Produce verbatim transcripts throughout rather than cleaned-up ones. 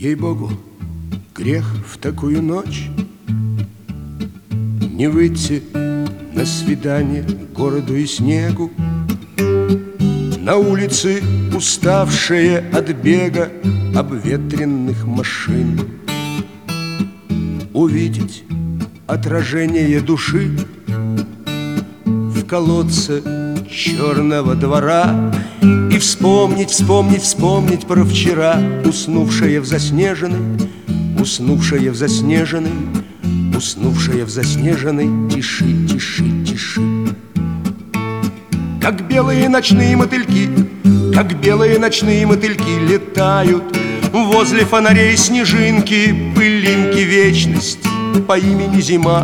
Ей-богу, грех в такую ночь не выйти на свидание к городу и снегу. На улице, уставшие от бега обветренных машин, увидеть отражение души в колодце черного двора и вспомнить, вспомнить, вспомнить про вчера, уснувшая в заснеженной, уснувшая в заснеженной, уснувшая в заснеженной тиши, тиши, тиши. Как белые ночные мотыльки, как белые ночные мотыльки летают возле фонарей снежинки, пылинки вечности по имени Зима.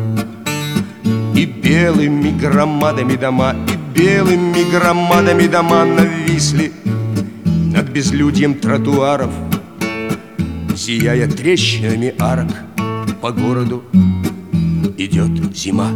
И белыми громадами дома, и белыми громадами дома нависли над безлюдьем тротуаров, зияя трещинами арок. По городу идет зима.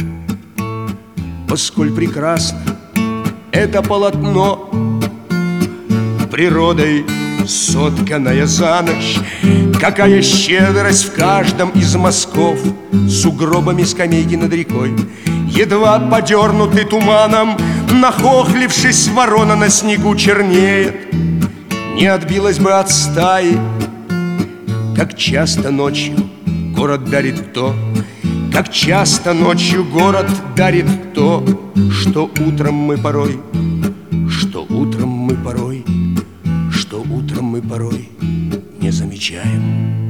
О, сколь прекрасно это полотно, природой сотканное за ночь. Какая щедрость в каждом из мазков, сугробами скамейки над рекой, едва подернутый туманом, нахохлившись, ворона на снегу чернеет. Не отбилась бы от стаи, как часто ночью город дарит то, как часто ночью город дарит то, что утром мы порой, что утром мы порой, что утром мы порой не замечаем.